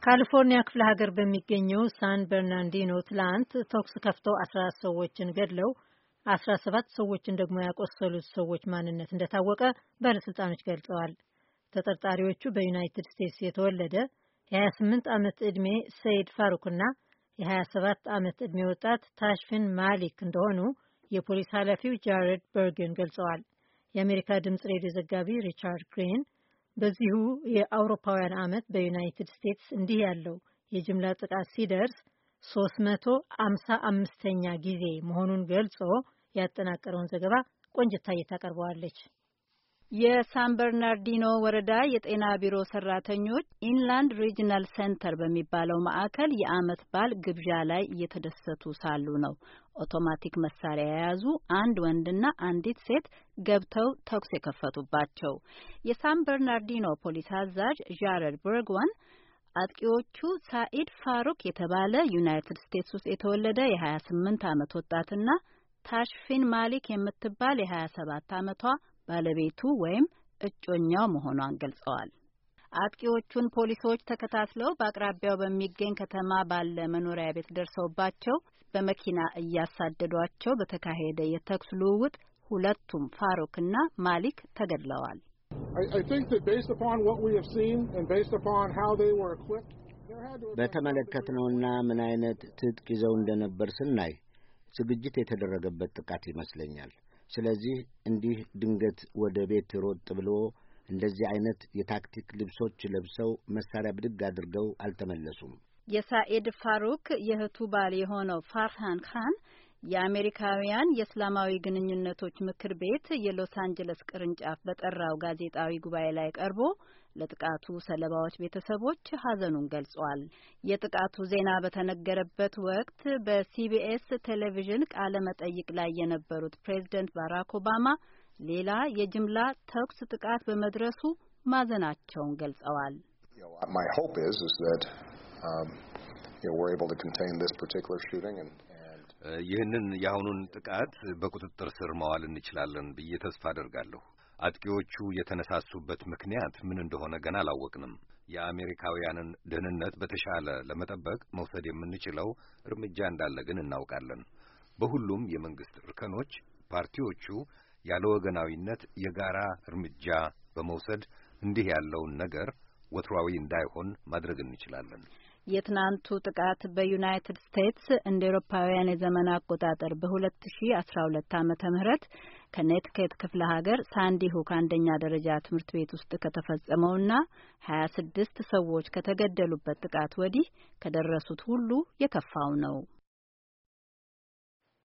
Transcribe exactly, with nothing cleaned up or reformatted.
ካሊፎርኒያ ክፍለ ሀገር በሚገኘው ሳን በርናርዲኖ ትላንት ተኩስ ከፍተው አስራ አራት ሰዎችን ገድለው አስራ ሰባት ሰዎችን ደግሞ ያቆሰሉት ሰዎች ማንነት እንደታወቀ ባለስልጣኖች ገልጸዋል። ተጠርጣሪዎቹ በዩናይትድ ስቴትስ የተወለደ የ28 ዓመት ዕድሜ ሰይድ ፋሩክና የ27 ዓመት ዕድሜ ወጣት ታሽፊን ማሊክ እንደሆኑ የፖሊስ ኃላፊው ጃሬድ በርገን ገልጸዋል። የአሜሪካ ድምጽ ሬዲዮ ዘጋቢ ሪቻርድ ግሪን በዚሁ የአውሮፓውያን ዓመት በዩናይትድ ስቴትስ እንዲህ ያለው የጅምላ ጥቃት ሲደርስ ሶስት መቶ ሃምሳ አምስተኛ ጊዜ መሆኑን ገልጾ ያጠናቀረውን ዘገባ ቆንጅታ ታቀርበዋለች። የሳን በርናርዲኖ ወረዳ የጤና ቢሮ ሰራተኞች ኢንላንድ ሪጂናል ሴንተር በሚባለው ማዕከል የዓመት በዓል ግብዣ ላይ እየተደሰቱ ሳሉ ነው አውቶማቲክ መሳሪያ የያዙ አንድ ወንድና አንዲት ሴት ገብተው ተኩስ የከፈቱባቸው። የሳን በርናርዲኖ ፖሊስ አዛዥ ጃሬድ በርግዋን አጥቂዎቹ ሳኢድ ፋሩክ የተባለ ዩናይትድ ስቴትስ ውስጥ የተወለደ የ28 ዓመት ወጣትና ታሽፊን ማሊክ የምትባል የ27 ዓመቷ ባለቤቱ ወይም እጮኛው መሆኗን ገልጸዋል። አጥቂዎቹን ፖሊሶች ተከታትለው በአቅራቢያው በሚገኝ ከተማ ባለ መኖሪያ ቤት ደርሰውባቸው በመኪና እያሳደዷቸው በተካሄደ የተኩስ ልውውጥ ሁለቱም ፋሩክና ማሊክ ተገድለዋል። በተመለከትነውና ምን አይነት ትጥቅ ይዘው እንደነበር ስናይ ዝግጅት የተደረገበት ጥቃት ይመስለኛል። ስለዚህ እንዲህ ድንገት ወደ ቤት ሮጥ ብሎ እንደዚህ አይነት የታክቲክ ልብሶች ለብሰው መሳሪያ ብድግ አድርገው አልተመለሱም። የሳኢድ ፋሩክ የእህቱ ባል የሆነው ፋርሃን ካን የአሜሪካውያን የእስላማዊ ግንኙነቶች ምክር ቤት የሎስ አንጀለስ ቅርንጫፍ በጠራው ጋዜጣዊ ጉባኤ ላይ ቀርቦ ለጥቃቱ ሰለባዎች ቤተሰቦች ሐዘኑን ገልጿል። የጥቃቱ ዜና በተነገረበት ወቅት በሲቢኤስ ቴሌቪዥን ቃለ መጠይቅ ላይ የነበሩት ፕሬዝደንት ባራክ ኦባማ ሌላ የጅምላ ተኩስ ጥቃት በመድረሱ ማዘናቸውን ገልጸዋል። My hope is is that um you know we're able to contain this particular shooting and ይህንን የአሁኑን ጥቃት በቁጥጥር ስር ማዋል እንችላለን ብዬ ተስፋ አደርጋለሁ። አጥቂዎቹ የተነሳሱበት ምክንያት ምን እንደሆነ ገና አላወቅንም። የአሜሪካውያንን ደህንነት በተሻለ ለመጠበቅ መውሰድ የምንችለው እርምጃ እንዳለ ግን እናውቃለን። በሁሉም የመንግስት እርከኖች ፓርቲዎቹ ያለ ወገናዊነት የጋራ እርምጃ በመውሰድ እንዲህ ያለውን ነገር ወትሯዊ እንዳይሆን ማድረግ እንችላለን። የትናንቱ ጥቃት በዩናይትድ ስቴትስ እንደ ኤሮፓውያን የዘመን አቆጣጠር በ2012 ዓመተ ምህረት ከኔቲከት ክፍለ ሀገር ሳንዲ ሁክ አንደኛ ደረጃ ትምህርት ቤት ውስጥ ከተፈጸመውና ሀያ ስድስት ሰዎች ከተገደሉበት ጥቃት ወዲህ ከደረሱት ሁሉ የከፋው ነው።